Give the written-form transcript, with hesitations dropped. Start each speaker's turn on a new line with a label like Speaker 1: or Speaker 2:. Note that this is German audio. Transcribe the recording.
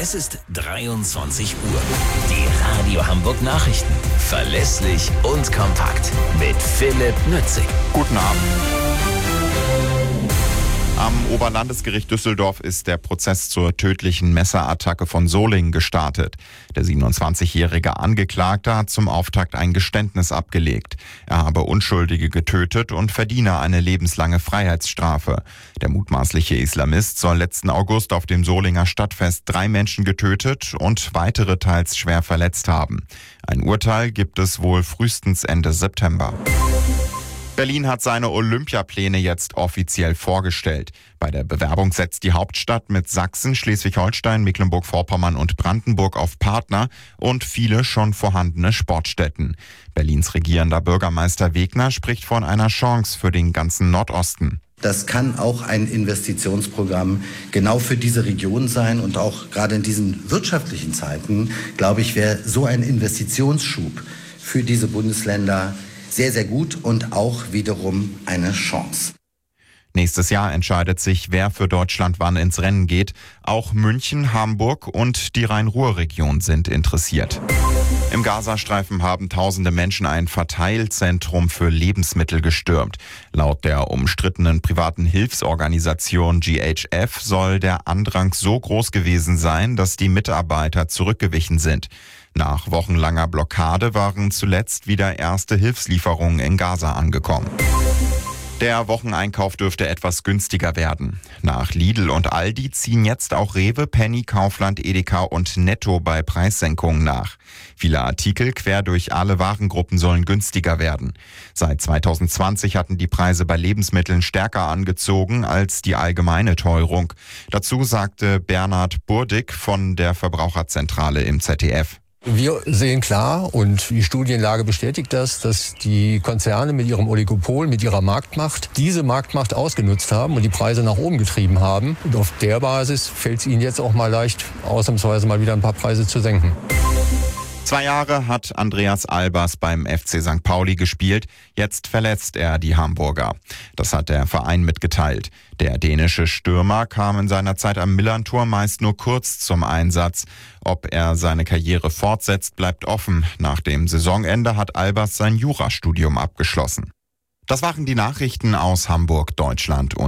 Speaker 1: Es ist 23 Uhr. Die Radio Hamburg Nachrichten. Verlässlich und kompakt. Mit Philipp Nützig.
Speaker 2: Guten Abend. Am Oberlandesgericht Düsseldorf ist der Prozess zur tödlichen Messerattacke von Solingen gestartet. Der 27-jährige Angeklagte hat zum Auftakt ein Geständnis abgelegt. Er habe Unschuldige getötet und verdiene eine lebenslange Freiheitsstrafe. Der mutmaßliche Islamist soll letzten August auf dem Solinger Stadtfest 3 Menschen getötet und weitere teils schwer verletzt haben. Ein Urteil gibt es wohl frühestens Ende September. Berlin hat seine Olympiapläne jetzt offiziell vorgestellt. Bei der Bewerbung setzt die Hauptstadt mit Sachsen, Schleswig-Holstein, Mecklenburg-Vorpommern und Brandenburg auf Partner und viele schon vorhandene Sportstätten. Berlins regierender Bürgermeister Wegner spricht von einer Chance für den ganzen Nordosten.
Speaker 3: Das kann auch ein Investitionsprogramm genau für diese Region sein. Und auch gerade in diesen wirtschaftlichen Zeiten, glaube ich, wäre so ein Investitionsschub für diese Bundesländer sehr, sehr gut und auch wiederum eine Chance.
Speaker 2: Nächstes Jahr entscheidet sich, wer für Deutschland wann ins Rennen geht. Auch München, Hamburg und die Rhein-Ruhr-Region sind interessiert. Im Gazastreifen haben tausende Menschen ein Verteilzentrum für Lebensmittel gestürmt. Laut der umstrittenen privaten Hilfsorganisation GHF soll der Andrang so groß gewesen sein, dass die Mitarbeiter zurückgewichen sind. Nach wochenlanger Blockade waren zuletzt wieder erste Hilfslieferungen in Gaza angekommen. Der Wocheneinkauf dürfte etwas günstiger werden. Nach Lidl und Aldi ziehen jetzt auch Rewe, Penny, Kaufland, Edeka und Netto bei Preissenkungen nach. Viele Artikel quer durch alle Warengruppen sollen günstiger werden. Seit 2020 hatten die Preise bei Lebensmitteln stärker angezogen als die allgemeine Teuerung. Dazu sagte Bernhard Burdick von der Verbraucherzentrale im ZDF.
Speaker 4: Wir sehen klar, und die Studienlage bestätigt das, dass die Konzerne mit ihrem Oligopol, mit ihrer Marktmacht, diese Marktmacht ausgenutzt haben und die Preise nach oben getrieben haben. Und auf der Basis fällt es ihnen jetzt auch mal leicht, ausnahmsweise mal wieder ein paar Preise zu senken.
Speaker 2: 2 Jahre hat Andreas Albers beim FC St. Pauli gespielt. Jetzt verlässt er die Hamburger. Das hat der Verein mitgeteilt. Der dänische Stürmer kam in seiner Zeit am Millerntor meist nur kurz zum Einsatz. Ob er seine Karriere fortsetzt, bleibt offen. Nach dem Saisonende hat Albers sein Jurastudium abgeschlossen. Das waren die Nachrichten aus Hamburg, Deutschland und